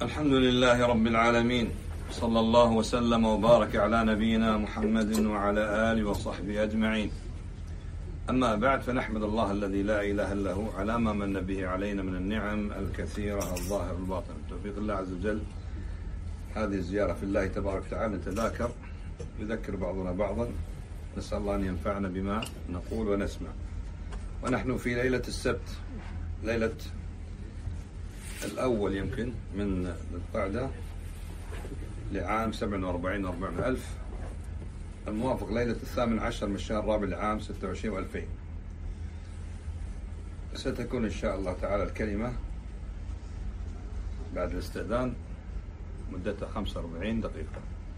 الحمد لله رب العالمين، صلى الله وسلم وبارك على نبينا محمد وعلى آله وصحبه أجمعين. أما بعد، فنحمد الله الذي لا إله إلا هو على ما من به علينا من النعم الكثيرة الظاهر والباطن. توفيق الله عز وجل هذه الزيارة في الله تبارك وتعالى، نتذاكر يذكر بعضنا بعضا، نسأل الله أن ينفعنا بما نقول ونسمع. ونحن في ليلة السبت، ليلة الأول يمكن من ذي القعدة لعام 47 و400 ألف، الموافق ليلة 18 من الشهر الرابع لعام 26 و2000. ستكون إن شاء الله تعالى الكلمة بعد الاستئذان مدتها 45 دقيقة.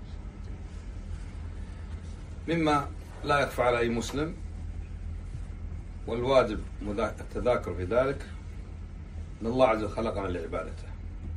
مما لا يخفى على أي مسلم، والواجب التذاكر في ذلك، أن الله عز وجل خلقنا لعبادته،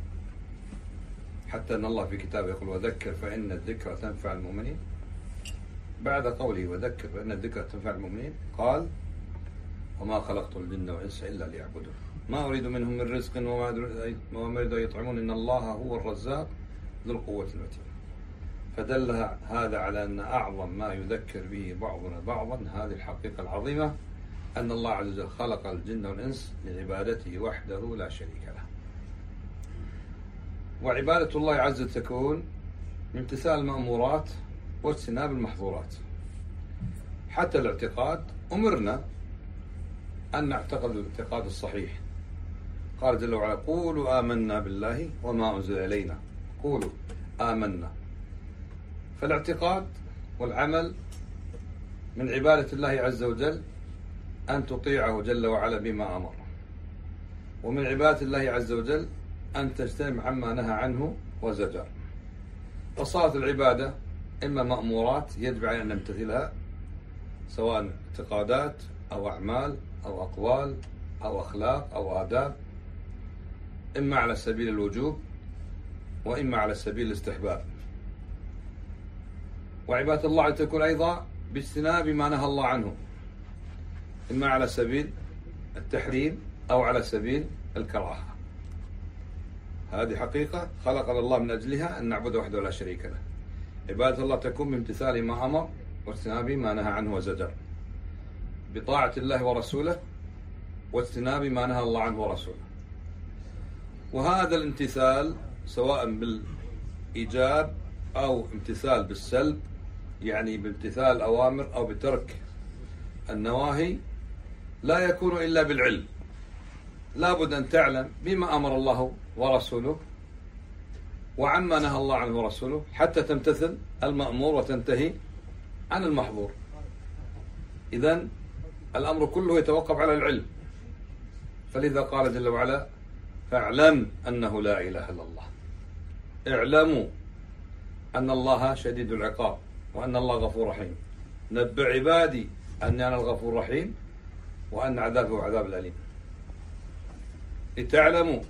حتى أن الله في كتابه يقول: وذكر فإن الذكرى تنفع المؤمنين. بعد قوله وذكر فإن الذكرى تنفع المؤمنين قال: وما خلقت الجن والإنس إلا ليعبدون ما أريد منهم من رزق وما أريد أن يطعمون إن الله هو الرزاق ذو القوة المتين. فدل هذا على أن أعظم ما يذكر به بعضنا بعضا هذه الحقيقة العظيمة، أن الله عز وجل خلق الجن والإنس لعبادته وحده لا شريك له. وعبادة الله عز وجل تكون من امتثال المأمورات واجتناب المحظورات. حتى الاعتقاد أمرنا أن نعتقد الاعتقاد الصحيح. قال جل وعلا: قولوا آمنا بالله وما أنزل إلينا. قولوا آمنا. فالاعتقاد والعمل من عبادة الله عز وجل أن تطيعه جل وعلا بما أمر، ومن عبادة الله عز وجل أن تجتنب عما نهى عنه وزجر. فصارت العبادة إما مأمورات يجب علينا أن نمتثلها، سواء اعتقادات أو أعمال أو أقوال أو أخلاق أو آداب، إما على سبيل الوجوب وإما على سبيل الاستحباب. وعبادة الله تكون أيضا باجتناب ما نهى الله عنه، إما على سبيل التحريم أو على سبيل الكراهة. هذه حقيقة خلقنا الله من أجلها، أن نعبده وحده لا شريك له. عبادة الله تكون بامتثال ما أمر واجتناب ما نهى عنه وزجر، بطاعة الله ورسوله واجتناب ما نهى الله عنه ورسوله. وهذا الامتثال سواء بالإيجاب أو امتثال بالسلب، يعني بامتثال الأوامر أو بترك النواهي، لا يكون إلا بالعلم. لا بد أن تعلم بما أمر الله ورسوله وعما نهى الله عنه ورسوله، حتى تمتثل المأمور وتنتهي عن المحظور. إذن الأمر كله يتوقف على العلم. فلذا قال جل وعلا: فاعلم أنه لا إله إلا الله. اعلموا أن الله شديد العقاب وأن الله غفور رحيم. نبئ عبادي أني أنا الغفور الرحيم وأن عذابه هو عذاب الأليم. لتعلموا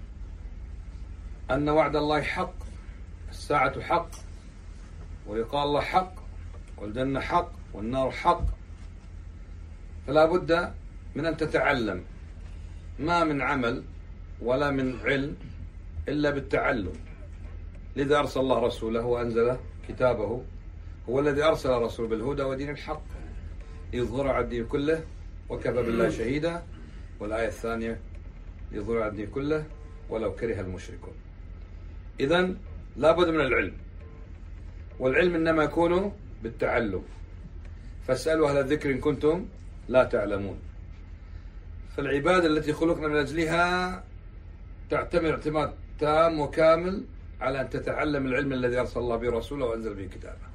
أن وعد الله حق، الساعة حق، ولقاء الله حق، والجنة حق، والنار حق. فلا بد من أن تتعلم. ما من عمل ولا من علم إلا بالتعلم. لذا أرسل الله رسوله وأنزل كتابه، هو الذي أرسل رسوله بالهدى ودين الحق ليظهر على الدين كله وكفى بالله شهيدا. والآية الثانية: ليظهر على الدين كله ولو كره المشركون. إذن لا بد من العلم، والعلم إنما يكون بالتعلم. فاسألوا أهل الذكر إن كنتم لا تعلمون. فالعبادة التي خلقنا من أجلها تعتمد اعتماد تام وكامل على أن تتعلم العلم الذي أرسل الله به رسوله وأنزل به كتابه.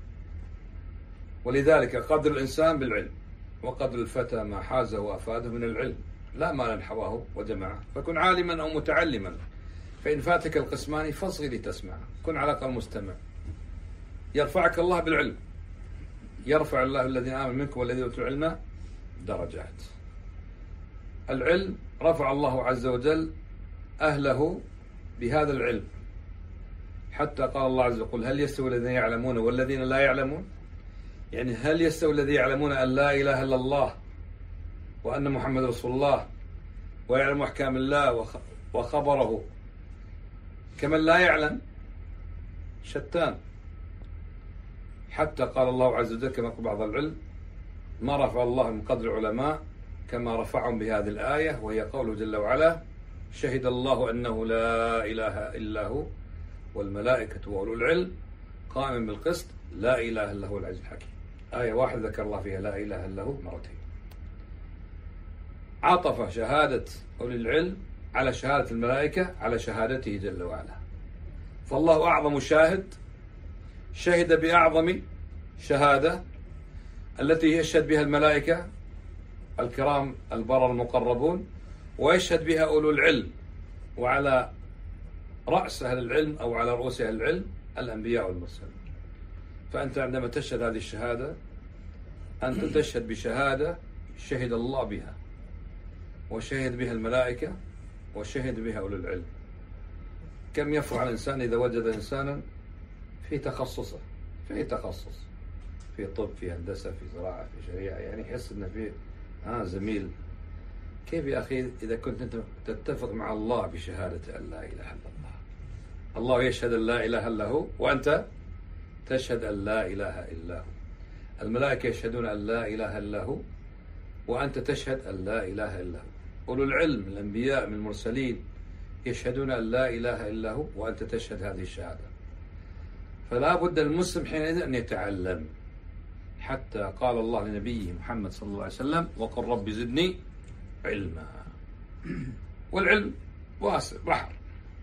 ولذلك قدر الإنسان بالعلم، وقدر الفتى ما حازه وأفاده من العلم، لا ما نحواه وجمعه. فكن عالما أو متعلما، فإن فاتك القسمان فاصغ لتسمع. كن على الأقل مستمع. يرفعك الله بالعلم. يرفع الله الذين آمنوا منكم والذين أوتوا العلم درجات. العلم رفع الله عز وجل أهله بهذا العلم، حتى قال الله عز وجل: هل يستوي الذين يعلمون والذين لا يعلمون؟ يعني هل يستوي الذين يعلمون أن لا إله إلا الله وأن محمد رسول الله ويعلم أحكام الله وخبره كمن لا يعلم شتان. حتى قال الله عز وجل كما قال بعض العلم: ما رفع الله من قدر العلماء كما رفعهم بهذه الآية، وهي قوله جل وعلا: شهد الله أنه لا إله إلا هو والملائكة وأولو العلم قائما بالقسط لا إله إلا هو العزيز الحكيم. آية واحدة ذكر الله فيها لا إله إلا هو مرتين. عطف شهادة أولي العلم على شهادة الملائكة على شهادته جل وعلا. فالله أعظم شاهد، شهد بأعظم شهادة التي يشهد بها الملائكة الكرام البرر المقربون، ويشهد بها أولو العلم، وعلى رأس أهل العلم أو على رؤوس أهل العلم الأنبياء والمرسلين. فأنت عندما تشهد هذه الشهادة أنت تشهد بشهادة شهد الله بها، وشهد بها الملائكة، وشهد بها أولو العلم. كم يفرح الإنسان إذا وجد إنسانا في تخصصه، في تخصص، في طب، في هندسة، في زراعة، في شريعة، يعني يحس أنه في زميل. كيف يا أخي إذا كنت أنت تتفق مع الله بشهادة أن لا إله إلا الله؟ الله يشهد أن لا إله إلا هو، وأنت تشهد أن لا إله إلا هو. الملائكة يشهدون أن لا إله إلا هو، وأنت تشهد أن لا إله إلا هو. أولو العلم من الأنبياء من المرسلين يشهدون أن لا إله إلا هو، وأنت تشهد هذه الشهادة. فلا بد المسلم حينئذ أن يتعلم، حتى قال الله لنبيه محمد صلى الله عليه وسلم: وقل رب زدني علما. والعلم واسع بحر،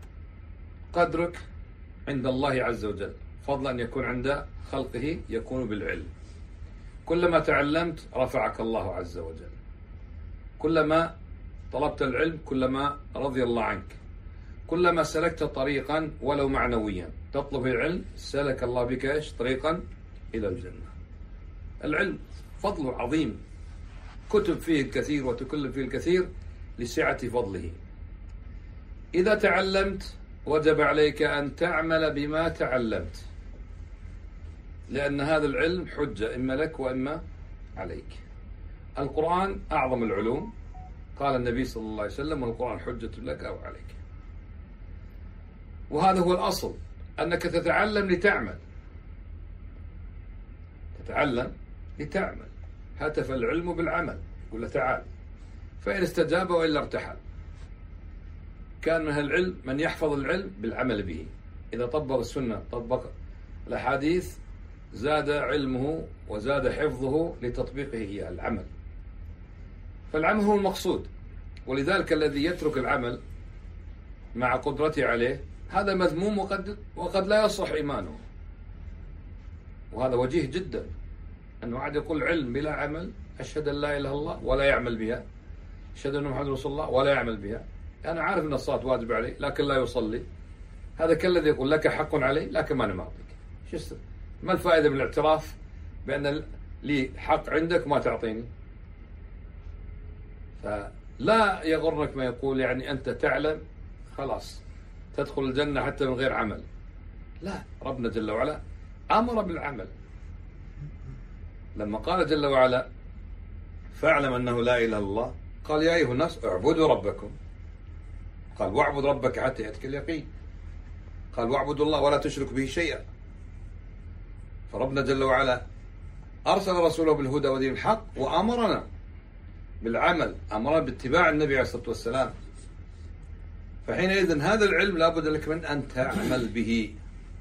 قدرك عند الله عز وجل، فضلا أن يكون عند خلقه يكون بالعلم. كلما تعلمت رفعك الله عز وجل، كلما طلبت العلم كلما رضي الله عنك، كلما سلكت طريقا ولو معنويا تطلب العلم سلك الله بك ايش؟ طريقا إلى الجنة. العلم فضله عظيم، كتب فيه الكثير وتكلم فيه الكثير لسعة فضله. إذا تعلمت وجب عليك أن تعمل بما تعلمت، لأن هذا العلم حجة إما لك وإما عليك. القرآن أعظم العلوم، قال النبي صلى الله عليه وسلم: والقرآن حجة لك أو عليك. وهذا هو الأصل، أنك تتعلم لتعمل، تتعلم لتعمل. هتف العلم بالعمل، يقول له تعال، فإن استجاب وإلا ارتحل. كان من العلم من يحفظ العلم بالعمل به، إذا طبق السنة طبق الأحاديث زاد علمه وزاد حفظه لتطبيقه إياه العمل. فالعمل هو المقصود، ولذلك الذي يترك العمل مع قدرته عليه هذا مذموم، وقد لا يصح إيمانه. وهذا وجيه جدا، أنه واحد يقول علم بلا عمل، أشهد أن لا إله إلا الله ولا يعمل بها، أشهد أن محمد رسول الله ولا يعمل بها. أنا عارف أن الصلاة واجب عليه لكن لا يصلي. هذا كالذي يقول لك حق علي لكن ما أنا معطيك. شو السبب؟ ما الفائدة من الاعتراف بأن لي حق عندك ما تعطيني؟ فلا يغرك ما يقول يعني أنت تعلم خلاص تدخل الجنة حتى من غير عمل. لا، ربنا جل وعلا أمر بالعمل. لما قال جل وعلا: فاعلم أنه لا إله إلا الله، قال: يا أيها الناس اعبدوا ربكم. قال: واعبد ربك حتى يأتيك اليقين. قال: واعبدوا الله ولا تشرك به شيئا. فربنا جل وعلا أرسل رسوله بالهدى ودين الحق، وأمرنا بالعمل، أمرنا باتباع النبي عليه الصلاة والسلام. فحينئذ هذا العلم لا بد لك من أن تعمل به.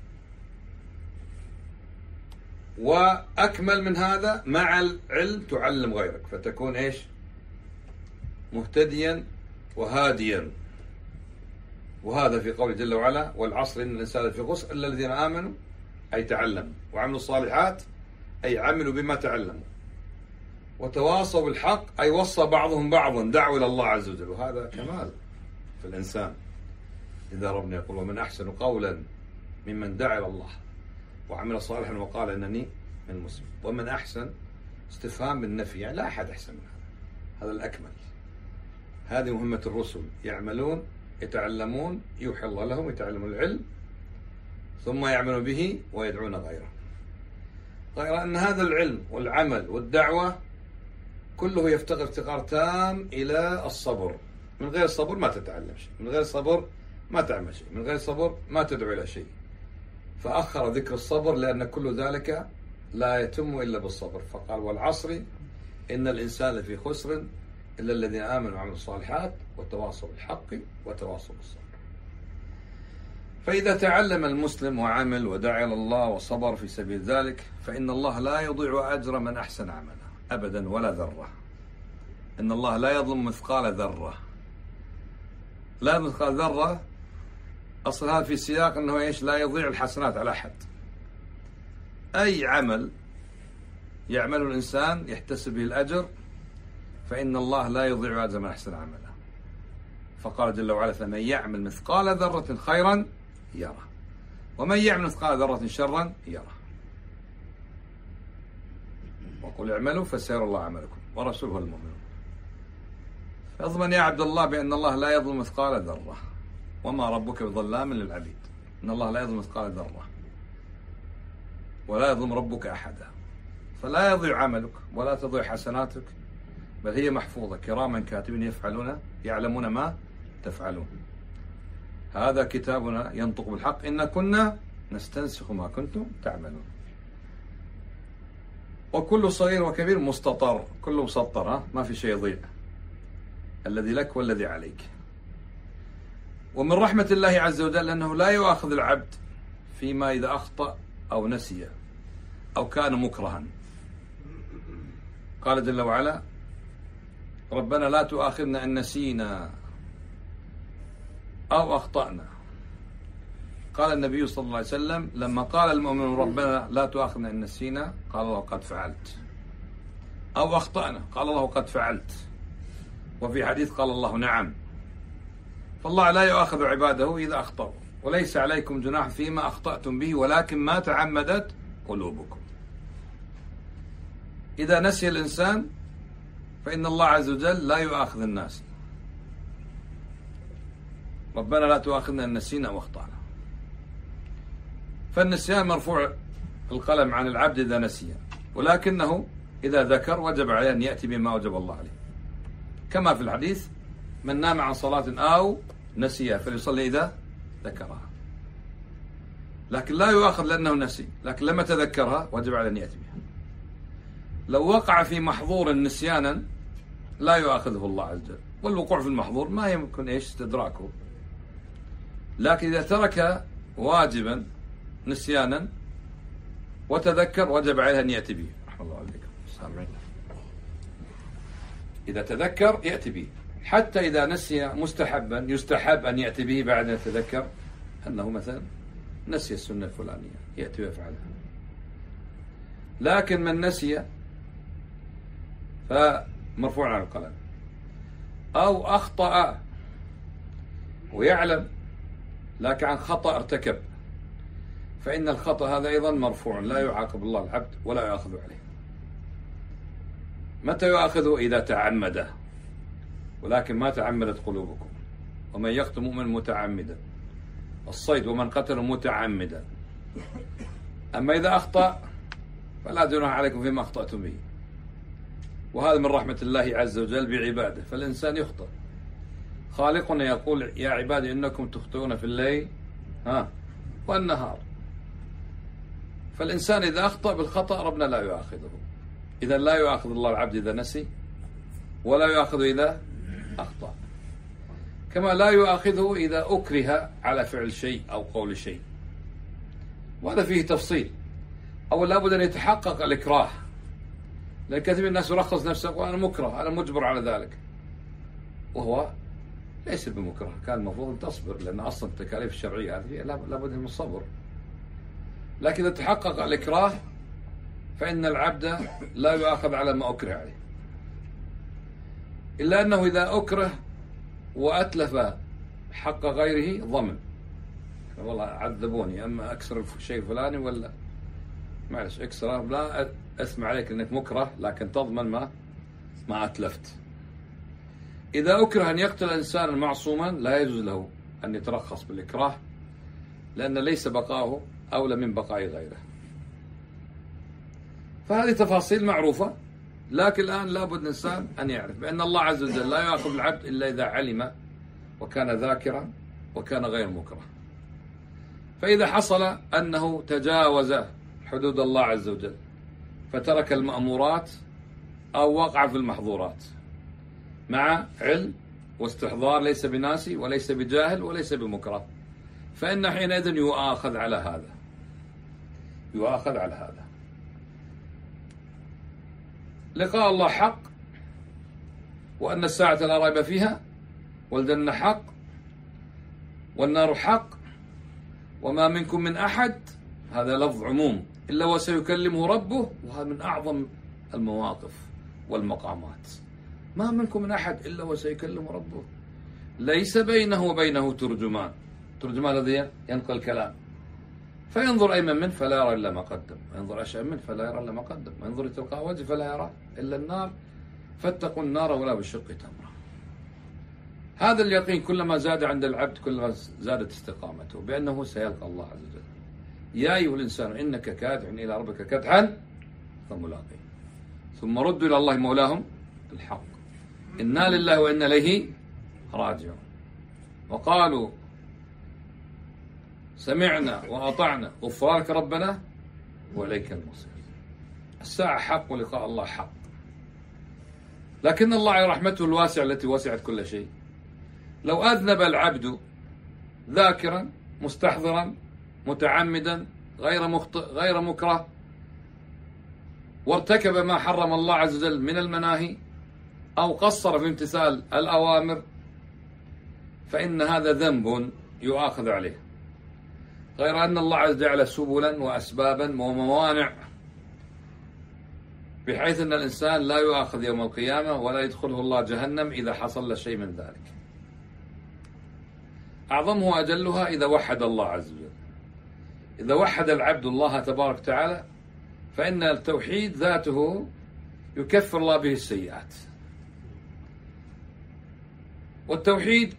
وأكمل من هذا، مع العلم تعلم غيرك، فتكون إيش؟ مهتديا وهاديا. وهذا في قوله جل وعلا: والعصر إن الإنسان في خسر إلا الذين آمنوا، أي تعلموا وعملوا الصالحات، أي عملوا بما تعلموا، وتواصوا بالحق، أي وصى بعضهم بعضا، دعوا إلى الله عز وجل. وهذا كمال في الإنسان. إذا ربنا يقول: ومن أحسن قولا ممن دعا إلى الله وعمل صالحا وقال إنني من المسلم. ومن أحسن استفهام بالنفي، يعني لا أحد أحسن من هذا، هذا الأكمل. هذه مهمة الرسل، يعملون يتعلمون، يوحى الله لهم، يتعلمون العلم ثم يعملون به ويدعون غيره. غير أن هذا العلم والعمل والدعوة كله يفتقر افتقار تام إلى الصبر. من غير الصبر ما تتعلم شيء، من غير الصبر ما تعمل شيء، من غير صبر ما تدعو إلى شيء. فأخر ذكر الصبر لأن كل ذلك لا يتم إلا بالصبر. فقال والعصر إن الإنسان لفي خسر إلا الذين آمنوا وعملوا الصالحات وتواصوا بالحق وتواصوا بالصبر. فإذا تعلم المسلم وعمل ودعا إلى الله وصبر في سبيل ذلك فإن الله لا يضيع أجر من أحسن عملا أبدا ولا ذرة. إن الله لا يظلم مثقال ذرة. لا مثقال ذرة أصلها في سياق أنه إيش؟ لا يضيع الحسنات على أحد. أي عمل يعمله الإنسان يحتسب به الأجر فإن الله لا يضيع أجر من أحسن عملا. فقال جل وعلا فمن يعمل مثقال ذرة خيرا يره ومن يعمل مثقال ذرة شرا يره وقل اعملوا فسيرى الله عملكم ورسوله المؤمنون. فاضمن يا عبد الله بأن الله لا يظلم مثقال ذرة وما ربك بظلام للعبيد. إن الله لا يظلم مثقال ذرة ولا يظلم ربك أحدا. فلا يضيع عملك ولا تضيع حسناتك بل هي محفوظة كراما كاتبين يعلمون ما تفعلون. هذا كتابنا ينطق بالحق إن كنا نستنسخ ما كنتم تعملون. وكل صغير وكبير مستطر، كله مسطر، ما في شيء يضيع، الذي لك والذي عليك. ومن رحمة الله عز وجل أنه لا يؤاخذ العبد فيما إذا أخطأ أو نسي أو كان مكرها. قال جل وعلا ربنا لا تؤاخذنا إن نسينا أو أخطأنا. قال النبي صلى الله عليه وسلم لما قال المؤمن ربنا لا تؤاخذنا إن نسينا قال الله قد فعلت، أو أخطأنا قال الله قد فعلت، وفي حديث قال الله نعم. فالله لا يؤاخذ عباده إذا أخطأوا وليس عليكم جناح فيما أخطأتم به ولكن ما تعمدت قلوبكم. إذا نسي الإنسان فإن الله عز وجل لا يؤاخذ الناس. ربنا لا تؤاخذنا إن نسينا أو أخطأنا. فالنسيان مرفوع القلم عن العبد إذا نسي، ولكنه إذا ذكر وجب عليه أن يأتي بما وجب الله عليه، كما في الحديث من نام عن صلاة أو نسيها فليصلي إذا ذكرها. لكن لا يؤاخذ لأنه نسي، لكن لما تذكرها وجب عليه أن يأتي بها. لو وقع في محظور نسيانا لا يؤاخذه الله عز وجل، والوقوع في المحظور ما يمكن استدراكه. لكن إذا ترك واجبا نسيانا وتذكر وجب عليه أن يأتي به. رحمة الله عليكم سامعين. إذا تذكر يأتي به، حتى إذا نسي مستحبا يستحب أن يأتي به بعد أن يتذكر أنه مثلا نسي السنة الفلانية يأتي ويفعلها. لكن من نسي فمرفوع عن القلم، أو أخطأ ويعلم لكن عن خطأ ارتكب فإن الخطأ هذا أيضا مرفوع لا يعاقب الله العبد ولا يأخذ عليه. متى يؤاخذه؟ إذا تعمده، ولكن ما تعمدت قلوبكم. ومن يقتل مؤمن متعمدا الصيد ومن قتل متعمدا. أما إذا أخطأ فلا جناح عليكم فيما أخطأتم به. وهذا من رحمة الله عز وجل بعباده. فالإنسان يخطئ، خالقنا يقول يا عبادي إنكم تخطئون في الليل والنهار. فالإنسان إذا أخطأ بالخطأ ربنا لا يؤاخذه. إذا لا يؤاخذ الله العبد إذا نسي ولا يؤاخذه إذا أخطأ، كما لا يؤاخذه إذا أكره على فعل شيء أو قول شيء. وهذا فيه تفصيل. أولا لابد أن يتحقق الإكراه، لأن كثير من الناس يرخص نفسه وأنا مكره أنا مجبر على ذلك، وهو ليس بمكره. كان المفروض أن تصبر، لأن أصلا التكاليف الشرعية هذه لابد من الصبر. لكن إذا تحقق الإكراه فإن العبد لا يؤاخذ على ما أكره عليه، إلا أنه إذا أكره وأتلف حق غيره ضمن. والله عذبوني، أما أكسر الشيء الفلاني ولا معلش اكسره، لا أثم عليك لأنك مكره، لكن تضمن ما أتلفت. إذا أكره أن يقتل إنسانا معصوما لا يجوز له أن يترخص بالإكراه، لأن ليس بقاؤه أولى من بقاء غيره. فهذه تفاصيل معروفة. لكن الآن لابد الإنسان أن يعرف بأن الله عز وجل لا يأخذ العبد إلا إذا علم وكان ذاكرا وكان غير مكره. فإذا حصل أنه تجاوز حدود الله عز وجل فترك المأمورات أو وقع في المحظورات مع علم واستحضار، ليس بناسي وليس بجاهل وليس بمكره، فإن حينئذ يؤاخذ على هذا، يؤاخذ على هذا. لقاء الله حق، وأن الساعة لا ريب فيها، والجنة حق، والنار حق، وما منكم من أحد، هذا لفظ عموم، إلا وسيكلمه ربه، وهذا من أعظم المواقف والمقامات. ما منكم من أحد إلا وسيكلمه ربه، ليس بينه وبينه ترجمان. ترجمان الذي ينقل الكلام، فينظر أيمن منه فلا يرى إلا ما قدم، وينظر أشأم منه فلا يرى إلا ما قدم، وينظر تلقاء وجهه فلا يرى إلا النار، فاتقوا النار ولا بالشق تمرة. هذا اليقين كلما زاد عند العبد كلما زادت استقامته بأنه سيلقى الله عز وجل. يا أيها الإنسان إنك كادح إلى ربك كدحا فملاقيه، ثم ردوا إلى الله مولاهم الحق، إنا لله وإنا إليه راجعون. وقالوا سمعنا وأطعنا غفرانك ربنا وإليك المصير. الساعة حق ولقاء الله حق، لكن الله على رحمته الواسعة التي وسعت كل شيء، لو أذنب العبد ذاكرا مستحضرا متعمدا غير مخطئ غير مكره، وارتكب ما حرم الله عز وجل من المناهي، أو قصر في امتثال الأوامر، فإن هذا ذنب يؤاخذ عليه، غير أن الله عز وجل جعل سبلا وأسبابا وموانع، بحيث أن الإنسان لا يؤاخذ يوم القيامة ولا يدخله الله جهنم إذا حصل له شيء من ذلك. أعظمها وأجلها إذا وحد الله عز وجل. إذا وحد العبد الله تبارك وتعالى فإن التوحيد ذاته يكفر الله به السيئات. والتوحيد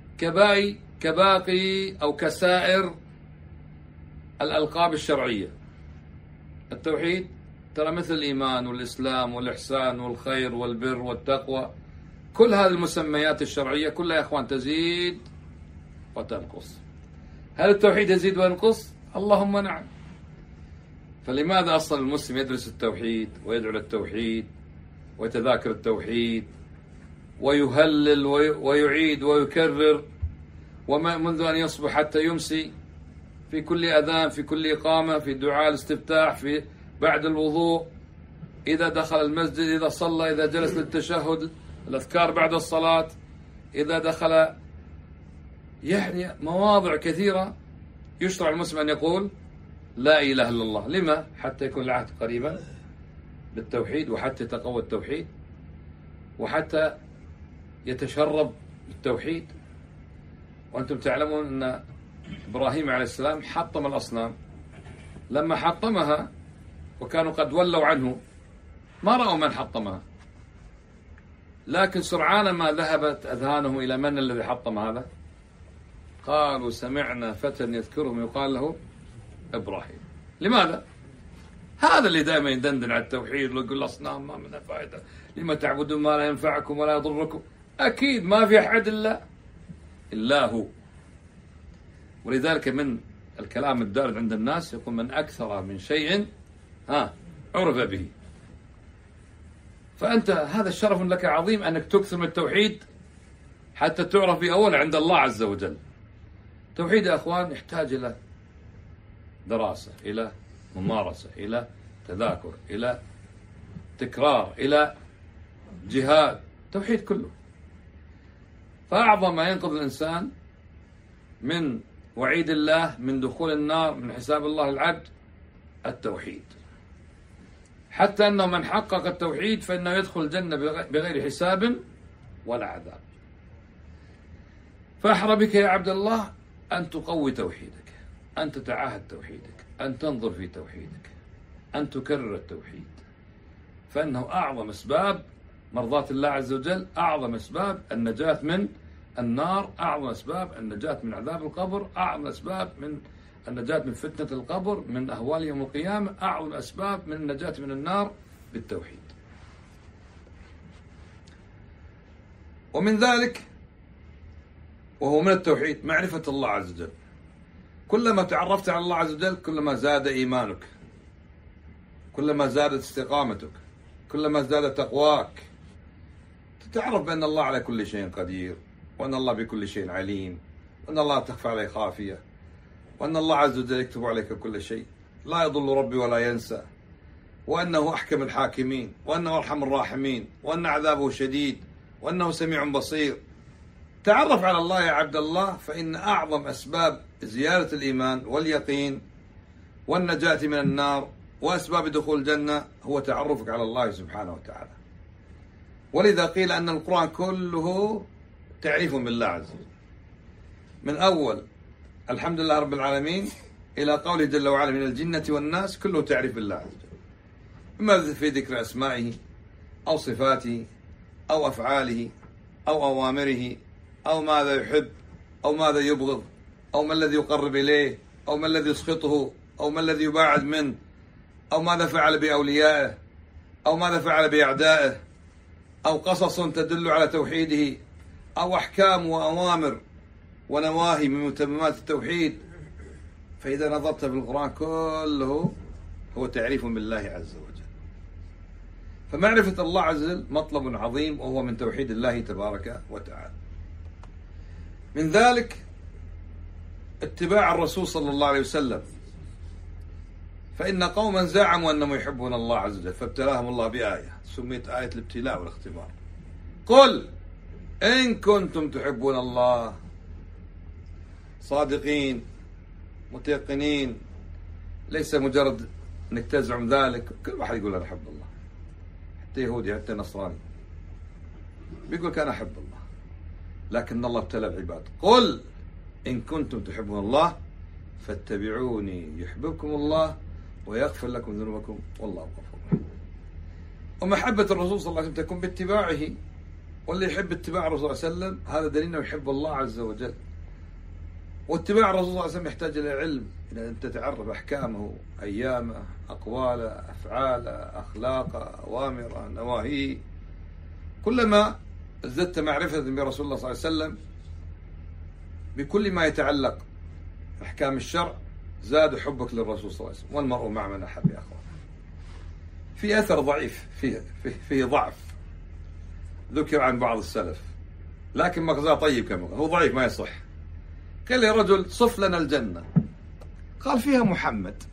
كباقي أو كسائر الألقاب الشرعية. التوحيد ترى مثل الإيمان والإسلام والإحسان والخير والبر والتقوى، كل هذه المسميات الشرعية كلها يا أخوان تزيد وتنقص. هل التوحيد يزيد وينقص؟ اللهم نعم. فلماذا أصلا المسلم يدرس التوحيد ويدعو للتوحيد ويتذاكر التوحيد ويهلل ويعيد ويكرر، وما منذ أن يصبح حتى يمسي، في كل أذان، في كل إقامة، في دعاء الاستفتاح، في بعد الوضوء، إذا دخل المسجد، إذا صلى، إذا جلس للتشهد، الأذكار بعد الصلاة، إذا دخل، يعني مواضع كثيرة يشرع المسلم أن يقول لا إله إلا الله. لما؟ حتى يكون العهد قريبا بالتوحيد، وحتى يتقوى التوحيد، وحتى يتشرب بالتوحيد. وأنتم تعلمون أن إبراهيم عليه السلام حطم الأصنام، لما حطمها وكانوا قد ولوا عنه ما رأوا من حطمها، لكن سرعان ما ذهبت أذهانهم إلى من الذي حطم هذا، قالوا سمعنا فتى يذكرهم يقال له إبراهيم. لماذا؟ هذا اللي دائما يدندن على التوحيد ويقول الأصنام ما منها فائدة، لما تعبدون ما لا ينفعكم ولا يضركم. أكيد ما في أحد إلا هو. ولذلك من الكلام الدارج عند الناس يقول من أكثر من شيء عرف به. فأنت هذا الشرف لك عظيم أنك تكثر من التوحيد حتى تعرف به أولا عند الله عز وجل. التوحيد يا أخوان يحتاج إلى دراسة، إلى ممارسة، إلى تذاكر، إلى تكرار، إلى جهاد، توحيد كله. فأعظم ما ينقذ الإنسان من وعيد الله، من دخول النار، من حساب الله العبد، التوحيد. حتى أنه من حقق التوحيد فإنه يدخل الجنة بغير حساب ولا عذاب. فأحرى بك يا عبد الله أن تقوي توحيدك، أن تتعاهد توحيدك، أن تنظر في توحيدك، أن تكرر التوحيد، فإنه أعظم أسباب مرضاة الله عز وجل، أعظم أسباب النجاة من النار، أعظم أسباب النجاة من عذاب القبر، أعظم أسباب من النجاة من فتنة القبر، من أهوال يوم القيامة، أعظم أسباب من النجاة من النار بالتوحيد. ومن ذلك وهو من التوحيد معرفة الله عز وجل. كلما تعرفت على الله عز وجل كلما زاد إيمانك، كلما زادت استقامتك، كلما زاد تقواك. تتعرف بأن الله على كل شيء قدير، وأن الله بكل شيء عليم، وأن الله تخفى عليه خافية، وأن الله عز وجل يكتب عليك كل شيء، لا يضل ربي ولا ينسى، وأنه أحكم الحاكمين، وأنه أرحم الراحمين، وأن عذابه شديد، وأنه سميع بصير. تعرف على الله يا عبد الله، فإن أعظم أسباب زيادة الإيمان واليقين والنجاة من النار وأسباب دخول الجنة هو تعرفك على الله سبحانه وتعالى. ولذا قيل أن القرآن كله تعريف بالله عز وجل، من أول الحمد لله رب العالمين إلى قوله جل وعلا من الجنة والناس، كله تعريف بالله عز وجل، إما في ذكر أسمائه أو صفاته أو أفعاله أو أوامره أو ماذا يحب أو ماذا يبغض أو ما الذي يقرب إليه أو ما الذي يسخطه أو ما الذي يباعد منه أو ماذا فعل بأوليائه أو ماذا فعل بأعدائه أو قصص تدل على توحيده أو أحكام وأوامر ونواهي من متممات التوحيد. فإذا نظرت في القرآن كله هو تعريف بالله عز وجل. فمعرفة الله عز وجل مطلب عظيم، وهو من توحيد الله تبارك وتعالى. من ذلك اتباع الرسول صلى الله عليه وسلم، فإن قوما زعموا أنهم يحبون الله عز وجل فابتلاهم الله بآية سميت آية الابتلاء والاختبار. قل إن كنتم تحبون الله، صادقين متيقنين، ليس مجرد أنك تزعم ذلك. كل واحد يقول أنا أحب الله، حتى يهودي حتى نصراني بيقول كان أحب الله، لكن الله ابتلى العباد. قل إن كنتم تحبون الله فاتبعوني يحببكم الله ويغفر لكم ذنوبكم والله غفور رحيم. ومحبة الرسول صلى الله عليه وسلم تكون باتباعه، واللي يحب اتباع الرسول صلى الله عليه وسلم هذا دليل انه يحب الله عز وجل. واتباع الرسول صلى الله عليه وسلم يحتاج الى علم، الى ان تتعرف احكامه، ايامه، اقواله، افعاله، اخلاقه، اوامره، نواهيه. كلما ازددت معرفة برسول الله صلى الله عليه وسلم بكل ما يتعلق احكام الشرع زاد حبك للرسول صلى الله عليه وسلم. والمرء مع من احب يا اخوان. في اثر ضعيف فيه ضعف ذكر عن بعض السلف، لكن مغزاه طيب كما هو ضعيف ما يصح. قال لي رجل صف لنا الجنة، قال فيها محمد.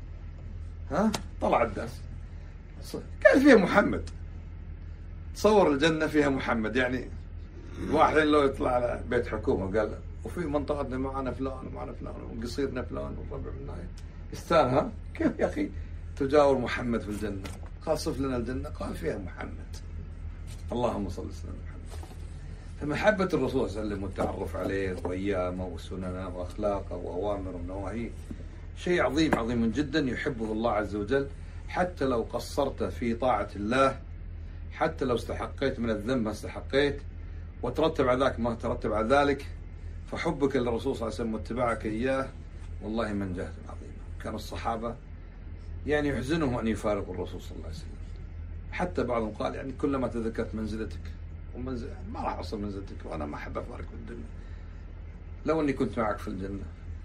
طلع الدرس قال فيها محمد. تصور الجنة فيها محمد، يعني واحد لو يطلع على بيت حكومة قال وفي منطقتنا معنا فلان ومعنا فلان وقصيرنا فلان والربع منا يستاهل، كيف يا أخي تجاور محمد في الجنة؟ قال صف لنا الجنة، قال فيها محمد. اللهم صل وسلم على محمد. فمحبة الرسول صلى الله عليه وسلم والتعرف عليه وأيامه وسننه وأخلاقه وأوامره ونواهيه شيء عظيم عظيم جدا يحبه الله عز وجل. حتى لو قصرت في طاعة الله، حتى لو استحقيت من الذنب ما استحقيت، وترتب على ذلك ما ترتب على ذلك، فحبك للرسول صلى الله عليه وسلم واتباعك إياه والله منجاة عظيمة. كان الصحابة يعني يحزنهم أن يفارقوا الرسول صلى الله عليه وسلم. حتى بعضهم قال يعني كلما تذكرت منزلتك ما راح أصل منزلتك، وأنا ما أحب أفارق في الدنيا، لو أني كنت معك في الجنة.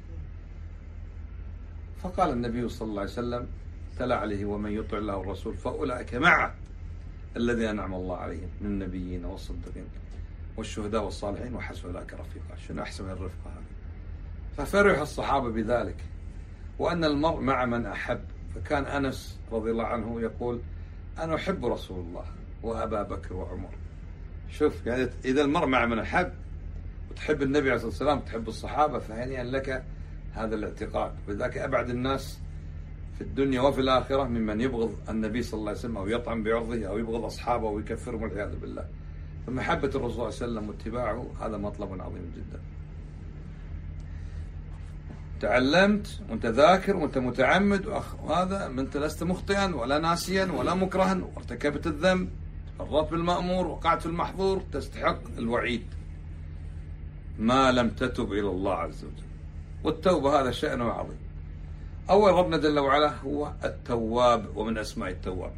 فقال النبي صلى الله عليه وسلم تلا عليه ومن يطع الله والرسول فأولئك معه الذين أنعم الله عليهم من النبيين والصديقين والشهداء والصالحين وحسن أولئك رفيقا. شنو أحسن من الرفقة هذا؟ ففرح الصحابة بذلك، وأن المرء مع من أحب. فكان أنس رضي الله عنه يقول أنا أحب رسول الله وأبا بكر وعمر. شوف يعني إذا المرء مع من أحب وتحب النبي عليه الصلاة والسلام تحب الصحابة، فهنيئا لك هذا الاعتقاد. وذاك أبعد الناس في الدنيا وفي الآخرة ممن يبغض النبي صلى الله عليه وسلم أو يطعن بعرضه أو يبغض أصحابه ويكفرهم والعياذ بالله. فمحبة الرسول صلى الله عليه وسلم واتباعه هذا مطلب عظيم جدا. تعلمت وانت ذاكر وانت متعمد وهذا انت لست مخطئا ولا ناسيا ولا مكرها وارتكبت الذنب، فرطت بالمأمور وقعت في المحظور، تستحق الوعيد ما لم تتب إلى الله عز وجل. والتوبة هذا شأنه عظيم. أول ربنا جل وعلا هو التواب، ومن أسماء التواب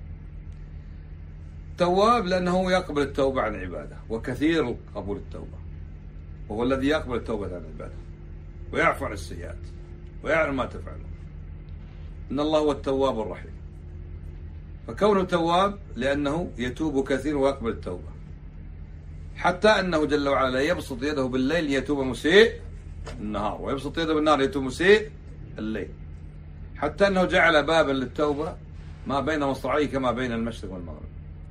تواب لأنه يقبل التوبة عن عباده، وكثير قبول التوبة. وهو الذي يقبل التوبة عن عباده ويعفو عن السيئات ويعلم ما تفعلون. إن الله هو التواب الرحيم. فكونه تواب لأنه يتوب كثير ويقبل التوبة، حتى أنه جل وعلا لا يبسط يده بالليل ليتوب مسيء النهار، ويبسط يده بالنهار ليتوب مسيء الليل، حتى أنه جعل بابا للتوبة ما بين مصراعيه كما بين المشرق والمغرب.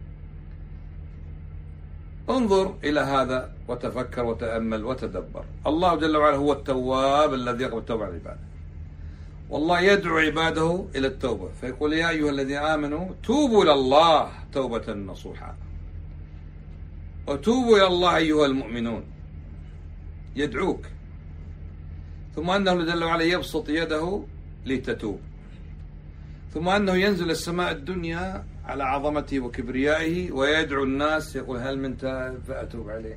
انظر إلى هذا وتفكر وتأمل وتدبر. الله جل وعلا هو التواب الذي يقبل التوبة عن عباده، والله يدعو عباده إلى التوبة فيقول يا أيها الذين آمنوا توبوا إلى الله توبة نصوحا، وتوبوا إلى الله أيها المؤمنون، يدعوك. ثم أنه جل وعلا يبسط يده لتتوب، ثم أنه ينزل السماء الدنيا على عظمته وكبريائه ويدعو الناس يقول هل من تائب فأتوب عليه.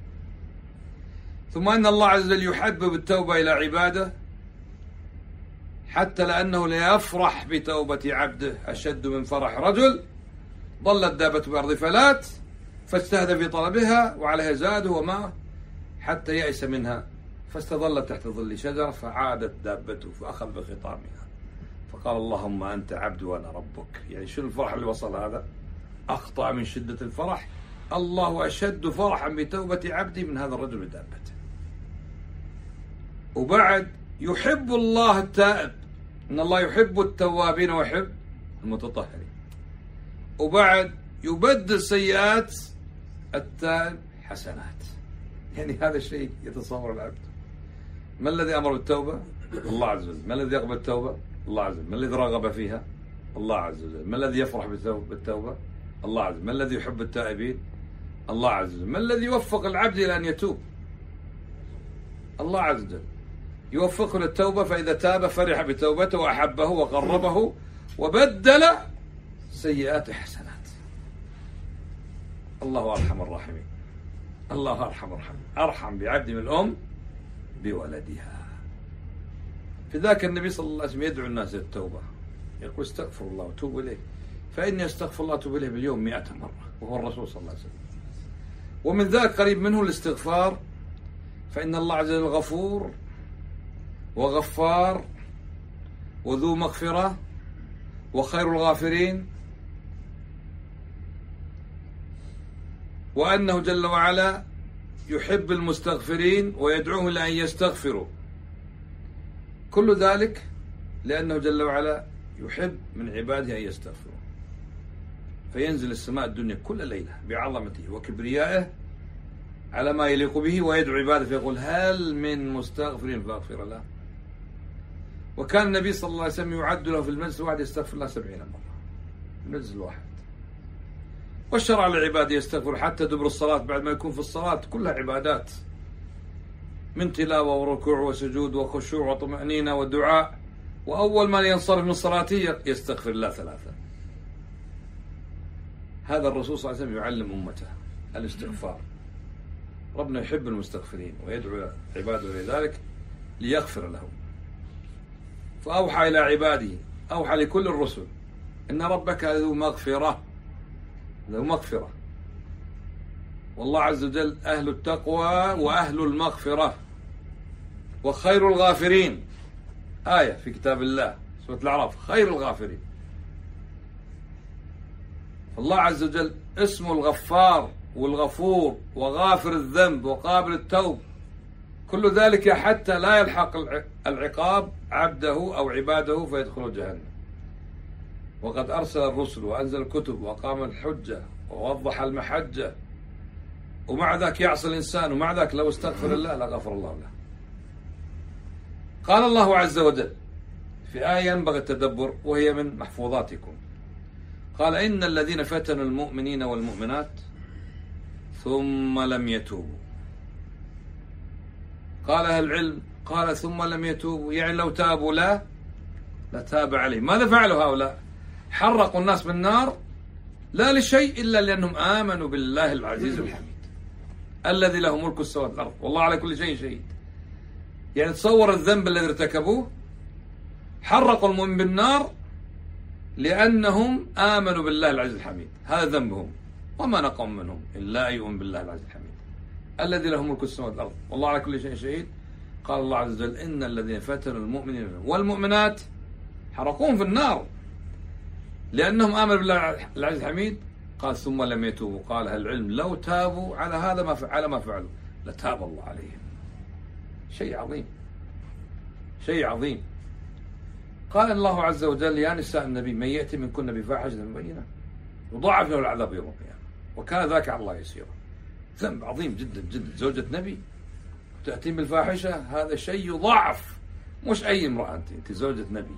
ثم أن الله عز وجل يحبب التوبة إلى عباده، حتى لأنه لا يفرح بتوبة عبده أشد من فرح رجل ضلت دابة بأرض فلات فاجتهد في طلبها وعليها زاده وماء حتى يأس منها فاستظلت تحت ظل شجرة فعادت دابته فأخذ بخطامها فقال اللهم أنت عبد وأنا ربك. يعني شو الفرح اللي وصل هذا؟ أخطأ من شدة الفرح. الله أشد فرحا بتوبة عبدي من هذا الرجل بدابته. وبعد يحب الله التائب، إن الله يحب التوابين ويحب المتطهرين. وبعد يبدل سيئات التائب حسنات. يعني هذا الشيء يتصور العبد. ما الذي أمر بالتوبة؟ الله عز وجل. ما الذي يقبل التوبة؟ الله عز وجل. ما الذي رغب فيها؟ الله عز وجل. ما الذي يفرح بالتوبة؟ الله عز وجل. ما الذي يحب التائبين؟ الله عز وجل. ما الذي يوفق العبد إلى أن يتوب؟ الله عز وجل. يوفقه للتوبة، فإذا تاب فرح بتوبته وأحبه وقربه وبدل سيئات حسنات. الله أرحم الراحمين. الله أرحم الراحمين، أرحم بعبد من الأم بولدها. في ذاك النبي صلى الله عليه وسلم يدعو الناس للتوبة، يقول استغفر الله وتوب إليه، فإني أستغفر الله وتوب إليه باليوم 100 مرة، وهو الرسول صلى الله عليه وسلم. ومن ذاك قريب منه الاستغفار، فإن الله عز وجل غفور وغفار وذو مغفرة وخير الغافرين، وأنه جل وعلا يحب المستغفرين ويدعوهم إلى أن يستغفروا. كل ذلك لأنه جل وعلا يحب من عباده أن يستغفروا، فينزل السماء الدنيا كل ليلة بعظمته وكبريائه على ما يليق به ويدعو عباده فيقول هل من مستغفر فاغفر له. وكان النبي صلى الله عليه وسلم يعد له في المجلس الواحد يستغفر الله 70 مرة المجلس الواحد. والشرع للعباد يستغفر حتى دبر الصلاة، بعد ما يكون في الصلاة كلها عبادات من تلاوة وركوع وسجود وخشوع وطمأنينة ودعاء، وأول ما ينصرف من صلاته يستغفر الله 3. هذا الرسول صلى الله عليه وسلم يعلم أمته الاستغفار. ربنا يحب المستغفرين ويدعو عباده لذلك ليغفر لهم. فأوحى إلى عباده، أوحى لكل الرسل إن ربك ذو مغفرة، ذو مغفرة، والله عز وجل أهل التقوى وأهل المغفرة وخير الغافرين. آية في كتاب الله سورة الأعراف، خير الغافرين. الله عز وجل اسمه الغفار والغفور وغافر الذنب وقابل التوب، كل ذلك حتى لا يلحق العقاب عبده أو عباده فيدخلوا جهنم. وقد أرسل الرسل وأنزل الكتب وقام الحجة ووضح المحجة، ومع ذاك يعصي الإنسان، ومع ذاك لو استغفر الله لغفر الله له. قال الله عز وجل في آية ينبغي التدبر وهي من محفوظاتكم، قال إن الذين فتنوا المؤمنين والمؤمنات ثم لم يتوبوا. قال أهل العلم قال ثم لم يتوبوا يعني لو تابوا لا لتاب عليهم. ماذا فعلوا هؤلاء؟ حرقوا الناس بالنار لا لشيء إلا لأنهم آمنوا بالله العزيز الحميد الذي له ملك السماوات والأرض والله على كل شيء شهيد. يعني تصور الذنب الذي ارتكبوه، حرقوا المؤمن بالنار لأنهم آمنوا بالله العزيز الحميد، هذا ذنبهم، وما نقم منهم إلا أن يؤمنوا بالله العزيز الحميد. الذي له ملك السماوات والأرض والله على كل شيء شهيد. قال الله عز وجل إن الذين فتنوا المؤمنين والمؤمنات حرقوهم في النار لأنهم آمنوا بالله العزيز الحميد. قال ثم لم يتوبوا. قال هل العلم لو تابوا على هذا ما فعلوا لتاب الله عليهم. شيء عظيم، شيء عظيم. قال الله عز وجل يا نساء النبي من يأتي منكن بفاحشة مبينة يضاعف له العذاب يوم القيامة وكان ذاك على الله يسيرا. ذنب عظيم جدا جدا. زوجة نبي تأتي بالفاحشة، هذا شيء يضاعف، مش أي امرأة، أنت زوجة نبي.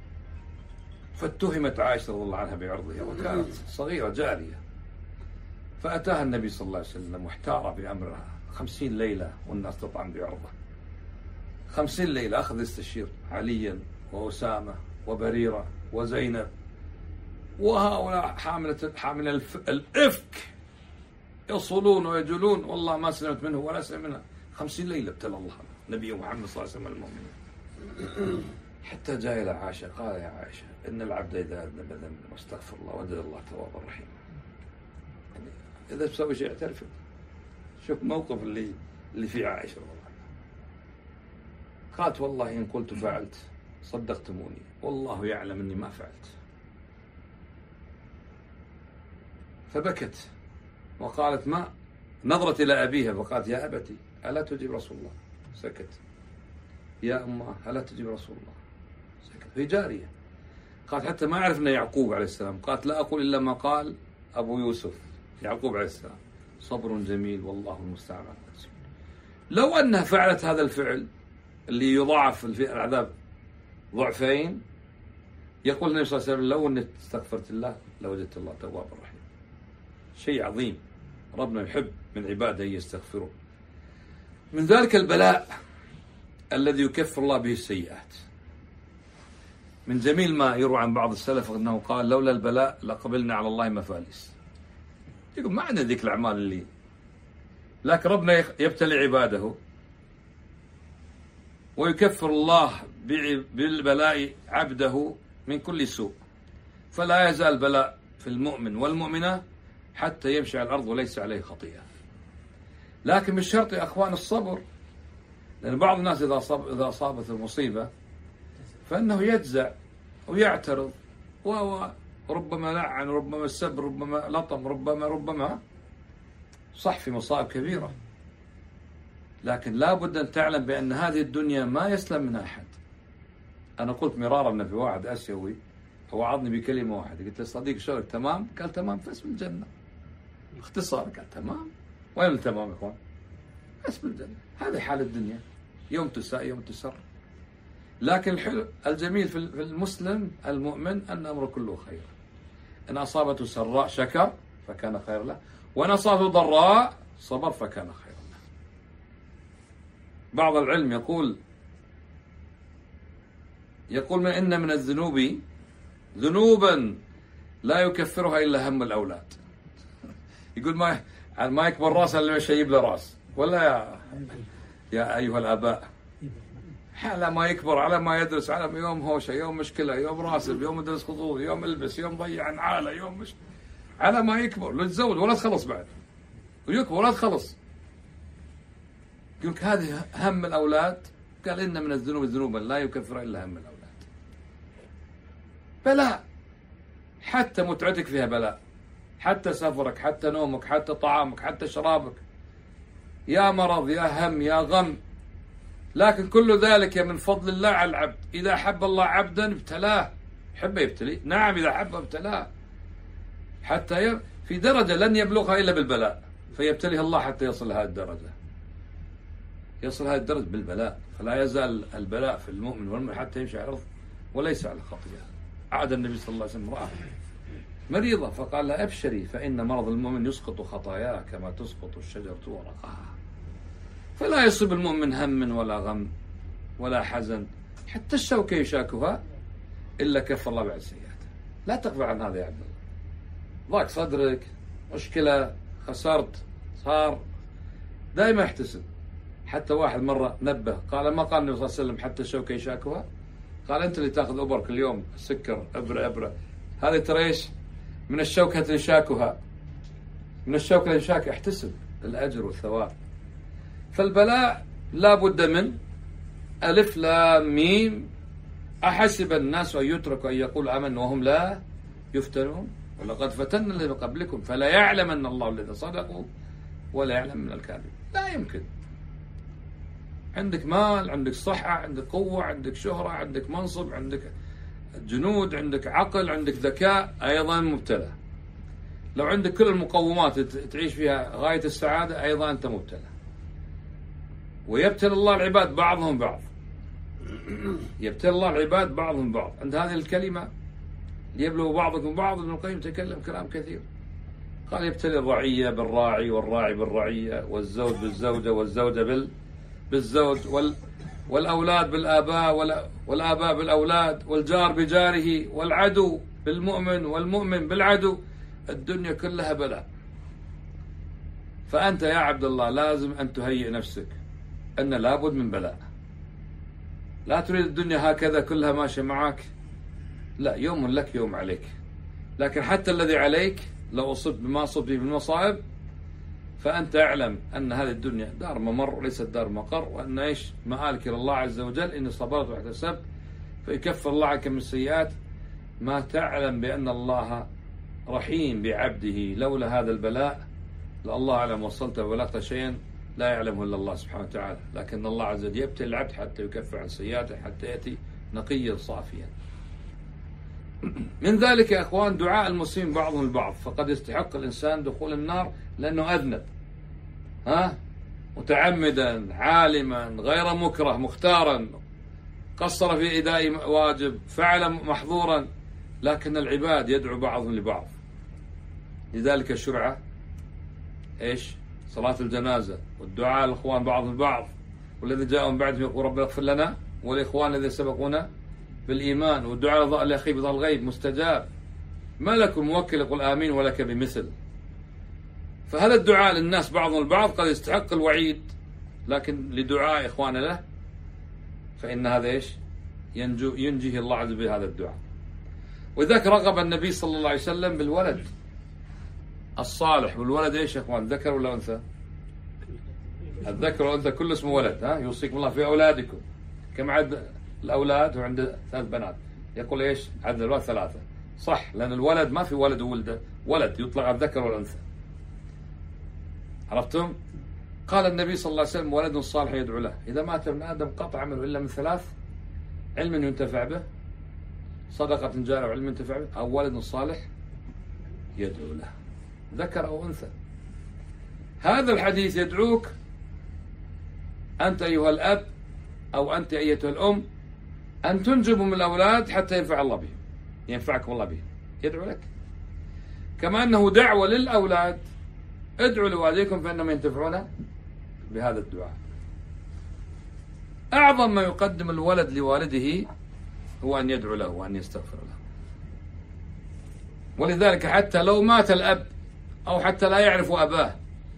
فاتهمت عائشة رضي الله عنها بعرضها وكانت صغيرة جارية، فأتاها النبي صلى الله عليه وسلم واحتار بأمرها 50 ليلة والناس تطعن بعرضه. 50 ليلة أخذ يستشير عليا وأسامة وبريرة وزينب وهؤلاء حامل الإفك يصلون ويجلون، والله ما سلمت منه ولا سلم منها. 50 ليلة ابتلى الله نبي محمد صلى الله عليه وسلم المؤمنين. حتى جاء إلى عائشة قال يا عائشة إن العبد إذا أذنب ذنبا واستغفر الله وجد الله توابا رحيما. يعني إذا تسوي شيء اعترف. شوف موقف اللي فيه عائشة رضي الله عنها. قالت والله إن قلت فعلت صدقتموني والله يعلم أني ما فعلت. فبكت وقالت ما نظرت إلى أبيها فقالت يا أبتي ألا تجيب رسول الله؟ سكت. يا أمه ألا تجيب رسول الله؟ سكت. هي جارية. قالت حتى ما عرفنا يعقوب عليه السلام. قالت لا أقول إلا ما قال أبو يوسف يعقوب عليه السلام صبر جميل والله المستعان. لو أنها فعلت هذا الفعل اللي يضاعف العذاب ضعفين، يقول النبي صلى الله عليه وسلم لو أنك استغفرت الله لوجدت الله توابا رحيما. شيء عظيم. ربنا يحب من عباده يستغفرون. من ذلك البلاء الذي يكفر الله به السيئات. من جميل ما يروى عن بعض السلف أنه قال لولا البلاء لقبلنا على الله مفالس. يقول ما عندنا ذيك الأعمال اللي، لكن ربنا يبتلي عباده ويكفر الله بالبلاء عبده من كل سوء. فلا يزال البلاء في المؤمن والمؤمنة حتى يمشي على الأرض وليس عليه خطيئة. لكن بالشرط يا أخوان الصبر، لأن بعض الناس إذا أصابت المصيبة فإنه يجزع ويعترض وربما لعن وربما سب ربما لطم ربما صح في مصائب كبيرة. لكن لا بد أن تعلم بأن هذه الدنيا ما يسلم منها أحد. أنا قلت مرارا أن في واحد آسيوي وعظني بكلمة واحدة، قلت له صديق شغلك تمام؟ قال تمام فاسم الجنة. اختصار قال تمام. وين التمام يا إخوان؟ اسم الجنة. هذه حال الدنيا، يوم تساء يوم تسر. لكن الحلو الجميل في المسلم المؤمن أن أمره كله خير. إن أصابته سراء شكر فكان خير له، وإن أصابته ضراء صبر فكان خير له. بعض العلم يقول إن من الذنوب ذنوبا لا يكفرها إلا هم الأولاد. يقول ما يكبر راس إلا ما يشيب له راس. ولا يا أيها الآباء على ما يكبر، على ما يدرس، على يوم هوشة، يوم مشكلة، يوم راسب، يوم مدرس خطوط، يوم البس، يوم ضيع عن عالة، يوم مش على ما يكبر لو تزوج ولا تخلص بعد ويكبر ولا تخلص. يقولك هذه هم الأولاد. قال إن من الذنوب ذنوبا لا يكفر إلا هم الأولاد. بلاء، حتى متعتك فيها بلاء، حتى سفرك، حتى نومك، حتى طعامك، حتى شرابك، يا مرض يا هم يا غم. لكن كل ذلك من فضل الله على العبد. إذا حب الله عبدا ابتلاه. حبه يبتلي، نعم إذا حبه ابتلاه حتى في درجة لن يبلغها إلا بالبلاء، فيبتليها الله حتى يصل هذه الدرجة. يصل هذه الدرجة بالبلاء. فلا يزال البلاء في المؤمن والمؤمن حتى يمشي على الأرض وليس على الخطيئة. عاد النبي صلى الله عليه وسلم امرأة مريضة فقال لها أبشري فإن مرض المؤمن يسقط خطاياه كما تسقط الشجرة ورقها. فلا يصيب المؤمن هم ولا غم ولا حزن حتى الشوكة يشاكها إلا كفر الله بعد سيئاته. لا تغفل عن هذا يا عبد الله. ضاق صدرك، مشكلة، خسرت، صار، دائما احتسب. حتى واحد مرة نبه قال ما قال النبي صلى الله عليه وسلم حتى الشوكة يشاكها؟ قال أنت اللي تأخذ أبر كل يوم سكر أبرة هذه ترى إيش؟ من الشوكة يشاكها، من الشوكة يشاك. احتسب الأجر والثواب. فالبلاء لا بد من ألف لام ميم. أحسب الناس أن يتركوا أن يقولوا آمنا وهم لا يفتنون ولقد فتنا الذين قبلكم فلا يعلمن الله الذين صدقوا ولا يعلم من الكاذبين. لا يمكن. عندك مال، عندك صحة، عندك قوة، عندك شهرة، عندك منصب، عندك جنود، عندك عقل، عندك ذكاء، أيضا مبتلى. لو عندك كل المقومات تعيش فيها غاية السعادة، أيضا أنت مبتلى. ويبتلى الله العباد بعضهم بعض. يبتلى الله العباد بعضهم بعض. عند هذه الكلمة ليبلو بعضكم بعض، ابن القيم تكلم كلام كثير. قال يبتلي الرعية بالراعي والراعي بالرعية والزوج بالزوجة والزوجة بالزوج والأولاد بالآباء والآباء بالأولاد والجار بجاره والعدو بالمؤمن والمؤمن بالعدو. الدنيا كلها بلاء. فأنت يا عبد الله لازم أن تهيئ نفسك أن لابد من بلاء. لا تريد الدنيا هكذا كلها ماشية معك، لا، يوم لك يوم عليك. لكن حتى الذي عليك لو أصبت بما أصبت به من المصائب فأنت اعلم أن هذه الدنيا دار ممر وليست دار مقر، وأن إيش مآلك إلى الله عز وجل. إن صبرت واحتسبت فيكفر الله عنك من السيئات ما تعلم بأن الله رحيم بعبده. لولا هذا البلاء لله أعلم وصلت وبلغت شيئا لا يعلمه إلا الله سبحانه وتعالى. لكن الله عز وجل يبتلي العبد حتى يكفر عن سيئاته، حتى يأتي نقيا صافيا. من ذلك يا أخوان دعاء المسلمين بعضهم البعض. فقد يستحق الإنسان دخول النار لأنه أذنب، متعمدا عالما غير مكره مختارا، قصر في إداء واجب، فعل محظورا، لكن العباد يدعو بعضهم لبعض. لذلك الشرعة إيش؟ صلاة الجنازة والدعاء الإخوان بعضهم البعض، والذي جاء من بعدهم يقول ربنا اغفر لنا والإخوان الذين سبقونا بالإيمان، والدعاء لأخي بظهر الغيب مستجاب. ملك موكل يقول آمين ولك بمثل. فهذا الدعاء للناس بعضهم البعض قد يستحق الوعيد، لكن لدعاء إخواننا له فإن هذا إيش؟ ينجيه الله عز وجل بهذا الدعاء. وذاك رغب النبي صلى الله عليه وسلم بالولد الصالح. والولد إيش يا إخوان؟ ذكر ولا أنثى؟ الذكر والأنثى كل اسمه ولد. يوصيكم الله في أولادكم. كم عدد الأولاد؟ وعنده 3 بنات. يقول إيش؟ عدد الأولاد 3. صح، لأن الولد ما في ولد وولده، ولد يطلق على الذكر والأنثى. عرفتم؟ قال النبي صلى الله عليه وسلم ولد صالح يدعو له. إذا مات ابن آدم قطع عمله إلا من 3: علم ينتفع به، صدقة جارية وعلم ينتفع به، أو ولد صالح يدعو له، ذكر أو أنثى. هذا الحديث يدعوك أنت أيها الأب أو أنت أيتها الأم أن تنجبوا من الأولاد حتى ينفع الله بهم، ينفعكم الله بهم، يدعو لك. كما أنه دعوة للأولاد: ادعوا لوالديكم فإنهم ينتفعون بهذا الدعاء. أعظم ما يقدم الولد لوالده هو أن يدعو له وأن يستغفر له. ولذلك حتى لو مات الأب أو حتى لا يعرف أباه،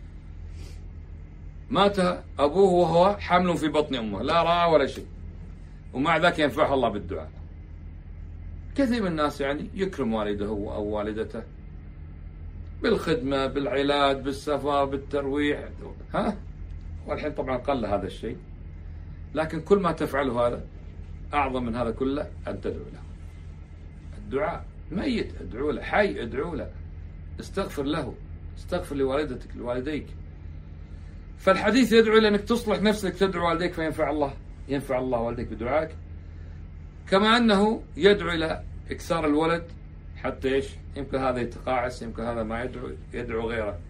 مات أبوه وهو حمل في بطن أمه، لا رأى ولا شيء، ومع ذلك ينفعه الله بالدعاء. كثير من الناس يعني يكرم والده أو والدته بالخدمة، بالعلاج، بالسفر، بالترويح، والحين طبعا قل هذا الشيء، لكن كل ما تفعله هذا أعظم من هذا كله أن تدعو له. الدعاء ميت ادعو له، حي ادعو له، استغفر له، استغفر لوالدتك لوالديك. فالحديث يدعو إلى أنك تصلح نفسك تدعو والديك فينفع الله، ينفع الله والديك بدعائك. كما أنه يدعو إلى إكثار الولد حتى إيش؟ يمكن هذا يتقاعس، يمكن هذا ما يدعو غيره.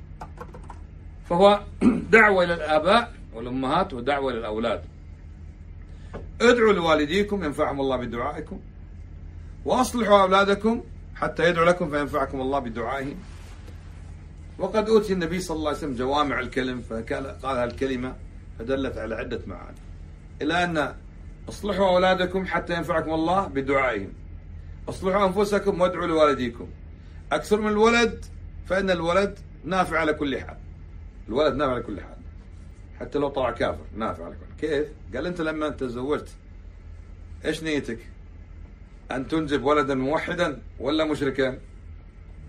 فهو دعوة إلى الآباء والأمهات ودعوة إلى الأولاد. ادعوا لوالديكم ينفعهم الله بدعائكم، وأصلحوا أولادكم حتى يدعو لكم فينفعكم الله بدعائهم. وقد أوتي النبي صلى الله عليه وسلم جوامع الكلم، فقال الكلمة فدلت على عدة معاني، إلى أن أصلحوا أولادكم حتى ينفعكم الله بدعائهم، أصلحوا أنفسكم وادعوا لوالديكم. أكثر من الولد، فإن الولد نافع على كل حال. الولد نافع على كل حال، حتى لو طلع كافر نافع على كل حال. كيف؟ قال أنت لما تزوجت إيش نيتك؟ أن تنجب ولدا موحدا ولا مشركا؟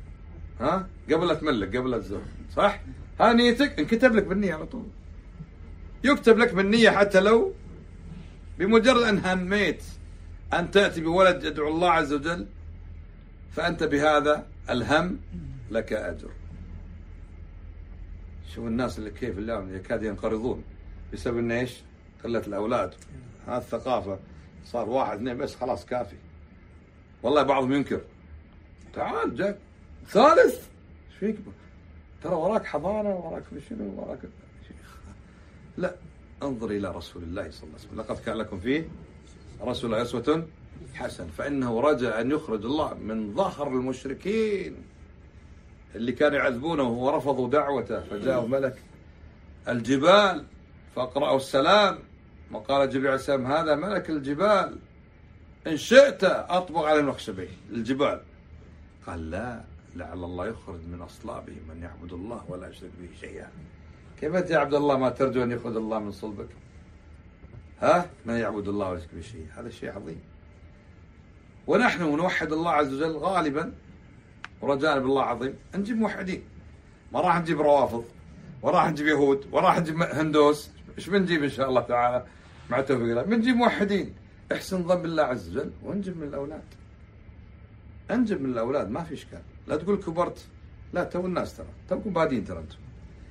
قبل لا تملك، قبل لا تزوج، صح؟ ها نيتك، انكتب لك بالنية على طول. يكتب لك بالنية حتى لو بمجرد أن هميت أن تأتي بولد يدعو الله عز وجل، فأنت بهذا الهم لك أجر. شوف الناس اللي كيف اليوم يكاد ينقرضون بسبب إن إيش؟ قلة الأولاد. هذه الثقافة، صار واحد اثنين بس خلاص كافي. والله بعضهم ينكر، تعال جاك ثالث ايش فيك؟ ترى وراك حضانة، وراك شنو، وراك شيخ. لا، انظر إلى رسول الله صلى الله عليه وسلم، لقد كان لكم فيه رسول الله أسوة حسن، فإنه رجع أن يخرج الله من ظهر المشركين اللي كانوا يعذبونه ورفضوا دعوته، فجاءه ملك الجبال فأقرأوا السلام، وقال جبريل عليه السلام هذا ملك الجبال إن شئت أطبق على النخشبين الجبال. قال لا، لعل الله يخرج من أصلابه من يعبد الله ولا يشرك به شيئا. كيف أنت يا عبد الله ما ترجو أن يخرج الله من صلبك؟ من يعبد الله ولا يشرك به شيئا، هذا شيء عظيم. ونحن نوحد الله عز وجل غالبا، ورجانا بالله عظيم نجيب موحدين، ما راح نجيب روافض، وراح نجيب يهود، وراح نجيب هندوس. ايش بنجيب ان شاء الله تعالى مع توفيق الله؟ بنجيب موحدين. احسن ظن بالله عز وجل وانجب من الاولاد. انجب من الاولاد ما في اشكال، لا تقول كبرت، لا تو الناس ترى توكم بادين ترى انتم.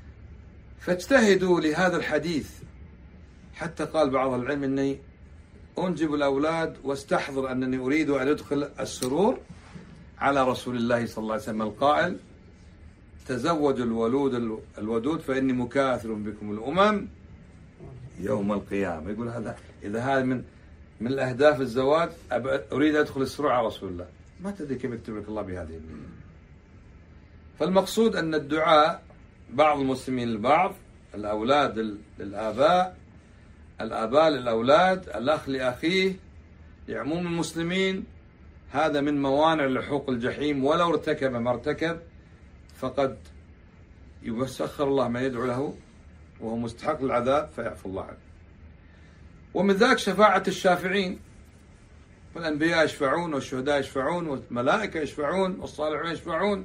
فاجتهدوا لهذا الحديث، حتى قال بعض العلم اني انجب الاولاد واستحضر انني اريد ان ادخل السرور على رسول الله صلى الله عليه وسلم القائل تزوجوا الولود الودود فاني مكاثر بكم الامم يوم القيامه. يقول هذا اذا هذا من الاهداف الزواج، اريد ان ادخل السرور على رسول الله، ما تدري كيف يكتب لك الله بهذه النية. فالمقصود ان الدعاء بعض المسلمين لبعض، الاولاد للاباء، الاباء للاولاد، الاخ لاخيه، لعموم المسلمين، هذا من موانع لحوق الجحيم، ولو ارتكب ما ارتكب فقد يسخر الله من يدعو له وهو مستحق للعذاب فيعفو الله عنه. ومن ذاك شفاعة الشافعين، فالأنبياء يشفعون، والشهداء يشفعون، والملائكة يشفعون، والصالحون يشفعون.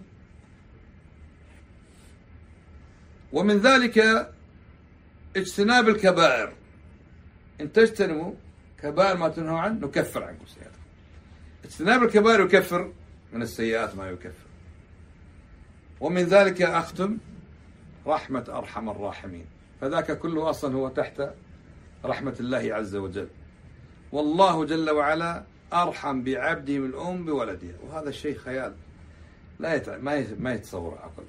ومن ذلك اجتناب الكبائر، إن تجتنبوا كبائر ما تنهوا عنه نكفر عنكم سيئاتكم. اجتناب الكبائر يكفر من السيئات ما يكفر. ومن ذلك أختم رحمة أرحم الراحمين، فذاك كله أصلا هو تحت رحمة الله عز وجل. والله جل وعلا أرحم بعبده من الأم بولدها، وهذا الشيء خيال ما يتصور عقل.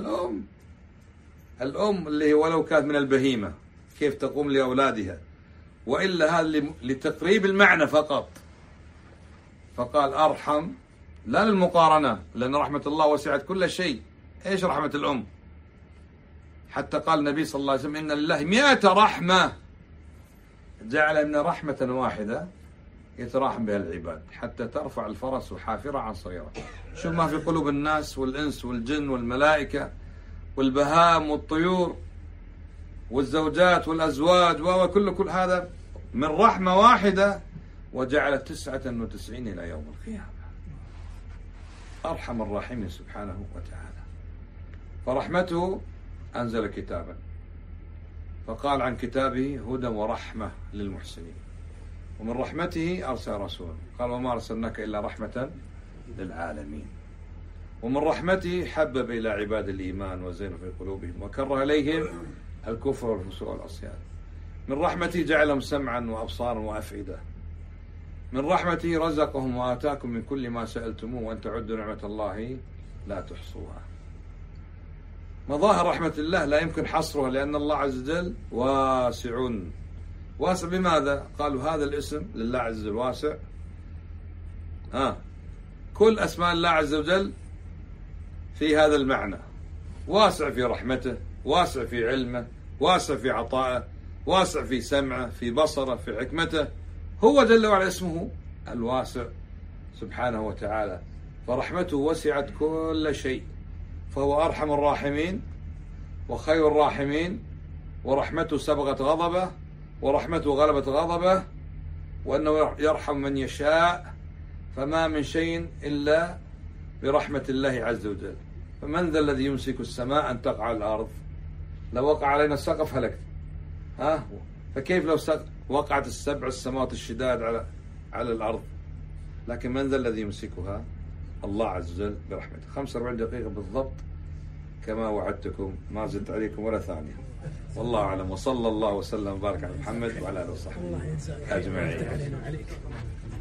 الأم اللي ولو كانت من البهيمة كيف تقوم لأولادها، وإلا هذا لتقريب المعنى فقط، فقال أرحم لا للمقارنة، لأن رحمة الله وسعت كل شيء. إيش رحمة الأم؟ حتى قال النبي صلى الله عليه وسلم إن لله 100 رحمة، جعل من رحمة واحدة يتراحم بها العباد حتى ترفع الفرس حافرة عن صغيرة. شوف ما في قلوب الناس والإنس والجن والملائكة والبهائم والطيور والزوجات والأزواج وكل هذا من رحمة واحدة، وجعل 99 إلى يوم القيامة. أرحم الراحمين سبحانه وتعالى. فرحمته أنزل كتابا، فقال عن كتابه هدى ورحمة للمحسنين. ومن رحمته أرسل رسولا، قال وما أرسلناك إلا رحمة للعالمين. ومن رحمته حبب إلى عباد الإيمان وزين في قلوبهم وكره إليهم الكفر والفسوق والعصيان. من رحمته جعلهم سمعا وأبصارا وأفئدة. من رحمته رزقهم وآتاكم من كل ما سألتموه وأن تعدوا نعمة الله لا تحصوها. مظاهر رحمة الله لا يمكن حصرها، لأن الله عز وجل واسع. واسع بماذا؟ قالوا هذا الاسم لله عز وجل واسع. كل أسماء الله عز وجل في هذا المعنى، واسع في رحمته، واسع في علمه، واسع في عطائه، واسع في سمعه، في بصره، في حكمته. هو جل وعلا اسمه الواسع سبحانه وتعالى. فرحمته وسعت كل شيء، فهو أرحم الراحمين وخير الراحمين، ورحمته سبقت غضبه، ورحمته غلبت غضبه، وأنه يرحم من يشاء، فما من شيء إلا برحمة الله عز وجل. فمن ذا الذي يمسك السماء أن تقع على الأرض؟ لو وقع علينا السقف هلكت، ها فكيف لو وقعت السبع السماوات الشداد على الأرض؟ لكن من ذا الذي يمسكها؟ الله عز وجل برحمته. 45 دقيقة بالضبط كما وعدتكم، ما زدت عليكم ولا ثانية. والله أعلم، وصلى الله وسلم وبارك على محمد وعلى آله وصحبه أجمعين.